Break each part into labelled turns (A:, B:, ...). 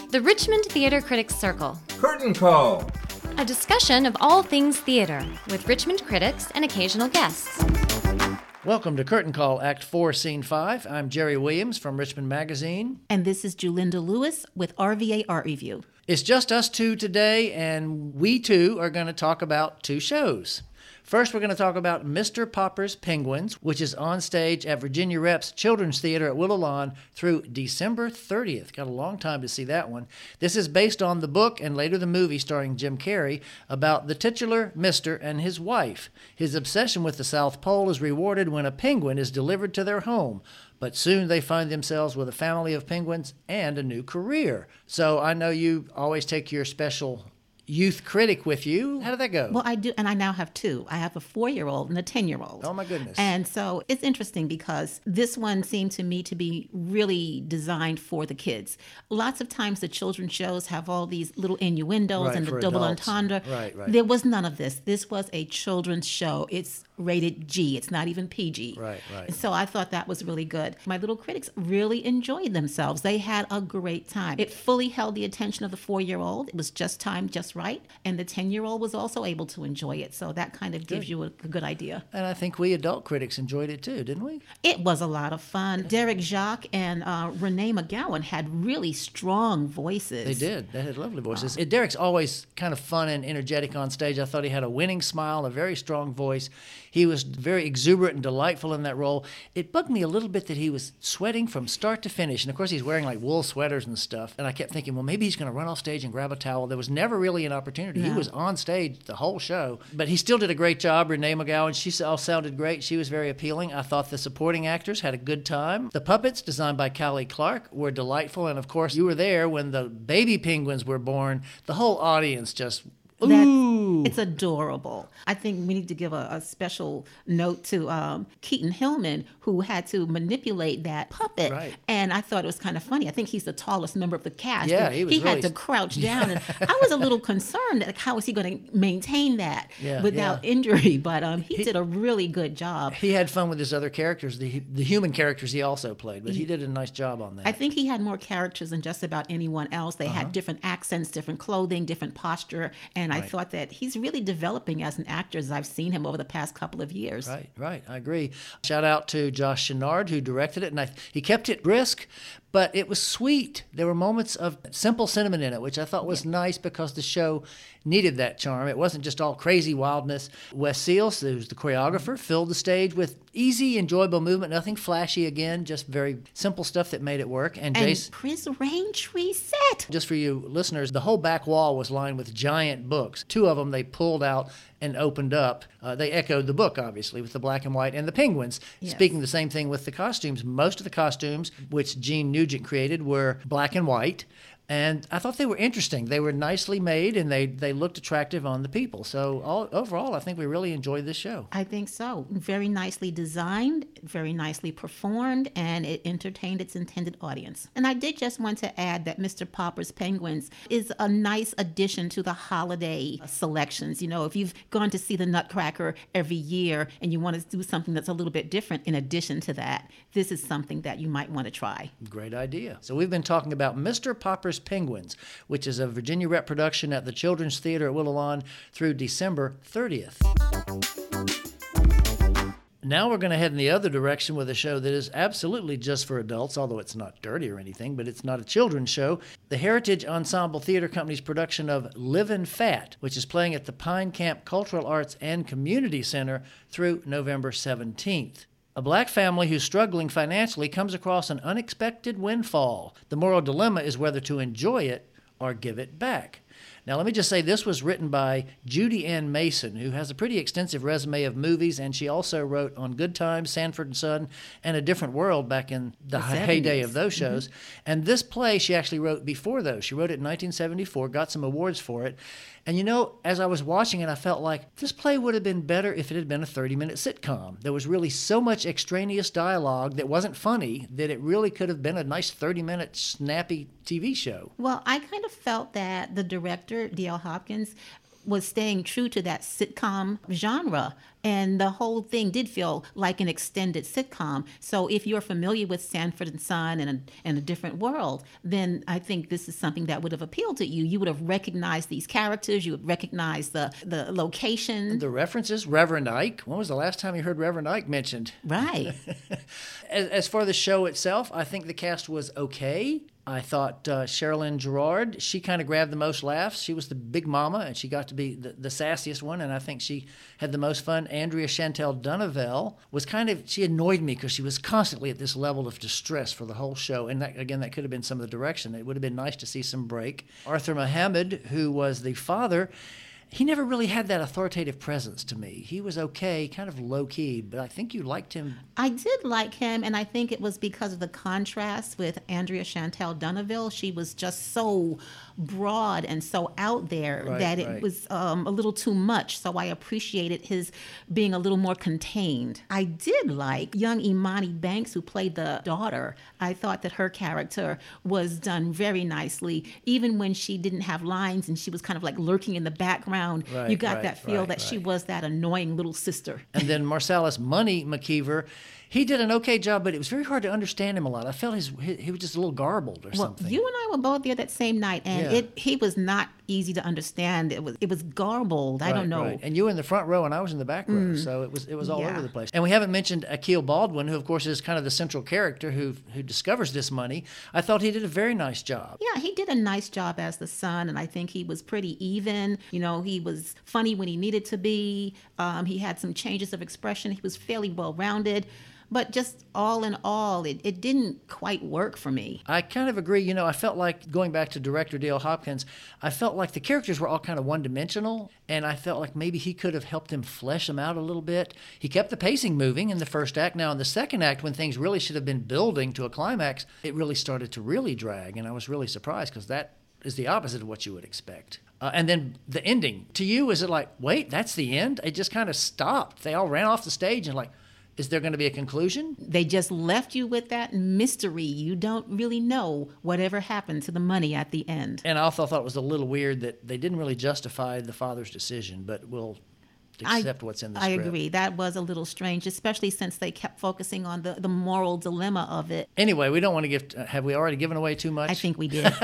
A: The Richmond Theater Critics Circle.
B: Curtain Call.
A: A discussion of all things theater with Richmond critics and occasional guests.
C: Welcome to Curtain Call, Act 4, Scene 5. I'm Jerry Williams from Richmond Magazine.
D: And this is Julinda Lewis with RVA Art Review.
C: It's just us two today, and we two are going to talk about two shows. First, we're going to talk about Mr. Popper's Penguins, which is on stage at Virginia Rep's Children's Theater at Willow Lawn through December 30th. Got a long time to see that one. This is based on the book and later the movie starring Jim Carrey about the titular Mr. and his wife. His obsession with the South Pole is rewarded when a penguin is delivered to their home. But soon they find themselves with a family of penguins and a new career. So I know you always take your special youth critic with you. How did that go?
D: Well, I do, and I now have two. I have a 4-year-old and a 10-year-old.
C: Oh, my goodness.
D: And so it's interesting because this one seemed to me to be really designed for the kids. Lots of times the children's shows have all these little innuendos and the double
C: adults.
D: entendre.
C: Right.
D: There was none of this. This was a children's show. It's rated G. It's not even PG.
C: Right.
D: And so I thought that was really good. My little critics really enjoyed themselves. They had a great time. It fully held the attention of the 4-year-old. It was just timed just right. And the 10-year-old was also able to enjoy it. So that kind of gives you a good idea.
C: And I think we adult critics enjoyed it too, didn't we?
D: It was a lot of fun. Derek Jacques and Renee McGowan had really strong voices.
C: They did. They had lovely voices. Derek's always kind of fun and energetic on stage. I thought he had a winning smile, a very strong voice. He was very exuberant and delightful in that role. It bugged me a little bit that he was sweating from start to finish. And of course, he's wearing like wool sweaters and stuff. And I kept thinking, well, maybe he's going to run off stage and grab a towel. There was never really an opportunity.
D: No.
C: He was on stage the whole show. But he still did a great job. Renee McGowan, she all sounded great. She was very appealing. I thought the supporting actors had a good time. The puppets, designed by Callie Clark, were delightful. And of course, you were there when the baby penguins were born. The whole audience just... Ooh.
D: It's adorable. I think we need to give a special note to Keaton Hillman, who had to manipulate that puppet.
C: Right.
D: And I thought it was kind of funny. I think he's the tallest member of the cast.
C: Yeah,
D: and
C: he was
D: had
C: really...
D: to crouch down. And I was a little concerned, like, how is he going to maintain that without injury? But he did a really good job.
C: He had fun with his other characters, the human characters he also played, but he did a nice job on that.
D: I think he had more characters than just about anyone else. They had different accents, different clothing, different posture, and I thought that he's really developing as an actor as I've seen him over the past couple of years.
C: Right. I agree. Shout out to Josh Chenard, who directed it, and he kept it brisk, but it was sweet. There were moments of simple sentiment in it, which I thought was nice because the show needed that charm. It wasn't just all crazy wildness. Wes Seals, who's the choreographer, filled the stage with easy, enjoyable movement, nothing flashy again, just very simple stuff that made it work. And Jace,
D: Chris Raintree set.
C: just for you listeners, the whole back wall was lined with giant books. 2 of them they pulled out and opened up. They echoed the book, obviously, with the black and white and the penguins.
D: Yes.
C: Speaking the same thing with the costumes. Most of the costumes, which Gene Nugent created, were black and white. And I thought they were interesting. They were nicely made, and they looked attractive on the people. So overall, I think we really enjoyed this show.
D: I think so. Very nicely designed, very nicely performed, and it entertained its intended audience. And I did just want to add that Mr. Popper's Penguins is a nice addition to the holiday selections. You know, if you've gone to see the Nutcracker every year and you want to do something that's a little bit different in addition to that, this is something that you might want to try.
C: Great idea. So we've been talking about Mr. Popper's Penguins, which is a Virginia Rep production at the Children's Theater at Willow Lawn through December 30th. Now we're going to head in the other direction with a show that is absolutely just for adults, although it's not dirty or anything, but it's not a children's show. The Heritage Ensemble Theater Company's production of Livin' Fat, which is playing at the Pine Camp Cultural Arts and Community Center through November 17th. A black family who's struggling financially comes across an unexpected windfall. The moral dilemma is whether to enjoy it or give it back. Now, let me just say this was written by Judy Ann Mason, who has a pretty extensive resume of movies, and she also wrote On Good Times, Sanford and Son, and A Different World back in the heyday of those shows. And this play she actually wrote before those. She wrote it in 1974, got some awards for it. And you know, as I was watching it, I felt like this play would have been better if it had been a 30-minute sitcom. There was really so much extraneous dialogue that wasn't funny that it really could have been a nice 30-minute snappy TV show.
D: Well, I kind of felt that the director, D.L. Hopkins, was staying true to that sitcom genre. And the whole thing did feel like an extended sitcom. So if you're familiar with Sanford and Son and a Different World, then I think this is something that would have appealed to you. You would have recognized these characters. You would recognize the location.
C: The references, Reverend Ike. When was the last time you heard Reverend Ike mentioned?
D: Right.
C: As for the show itself, I think the cast was okay. I thought Sherilyn Girard, she kind of grabbed the most laughs. She was the big mama, and she got to be the sassiest one, and I think she had the most fun. Andrea Chantel Dunavel was she annoyed me because she was constantly at this level of distress for the whole show, and that could have been some of the direction. It would have been nice to see some break. Arthur Mohammed, who was the father, he never really had that authoritative presence to me. He was okay, kind of low-key, but I think you liked him.
D: I did like him, and I think it was because of the contrast with Andrea Chantel Dunavel. She was just so broad and so out there that it was a little too much, so I appreciated his being a little more contained. I did like young Imani Banks, who played the daughter. I thought that her character was done very nicely, even when she didn't have lines and she was kind of like lurking in the background. You got that feel that she was that annoying little sister.
C: And then Marcellus Money McKeever, he did an okay job, but it was very hard to understand him a lot. I felt he was just a little garbled or something.
D: You and I were both there that same night, and he was not easy to understand. It was garbled. I don't know.
C: Right. And you were in the front row, and I was in the back row, so it was all over the place. And we haven't mentioned Akil Baldwin, who of course is kind of the central character who discovers this money. I thought he did a very nice job.
D: Yeah, he did a nice job as the son, and I think he was pretty even. You know, he was funny when he needed to be. He had some changes of expression. He was fairly well-rounded. But just all in all, it didn't quite work for me.
C: I kind of agree. You know, I felt like, going back to director Dale Hopkins, I felt like the characters were all kind of one-dimensional, and I felt like maybe he could have helped him flesh them out a little bit. He kept the pacing moving in the first act. Now, in the second act, when things really should have been building to a climax, it really started to really drag, and I was really surprised because that is the opposite of what you would expect. And then the ending. To you, is it like, wait, that's the end? It just kind of stopped. They all ran off the stage and like, is there going to be a conclusion?
D: They just left you with that mystery. You don't really know whatever happened to the money at the end.
C: And I also thought it was a little weird that they didn't really justify the father's decision, but we'll accept what's in the script.
D: I agree. That was a little strange, especially since they kept focusing on the moral dilemma of it.
C: Anyway, we don't want to give... have we already given away too much?
D: I think we did.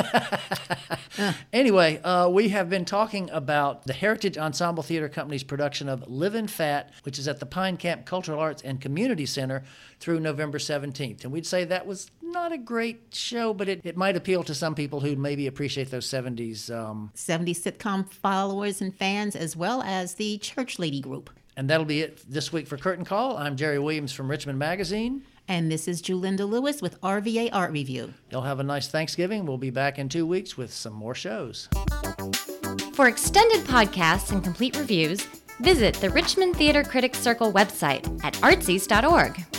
C: Anyway, we have been talking about the Heritage Ensemble Theater Company's production of Livin' Fat, which is at the Pine Camp Cultural Arts and Community Center through November 17th. And we'd say that was not a great show, but it might appeal to some people who maybe appreciate those 70s...
D: 70s sitcom followers and fans, as well as the Church Lady group.
C: And that'll be it this week for Curtain Call. I'm Jerry Williams from Richmond Magazine.
D: And this is Julinda Lewis with RVA Art Review.
C: Y'all have a nice Thanksgiving. We'll be back in 2 weeks with some more shows.
A: For extended podcasts and complete reviews, visit the Richmond Theater Critics Circle website at artsies.org.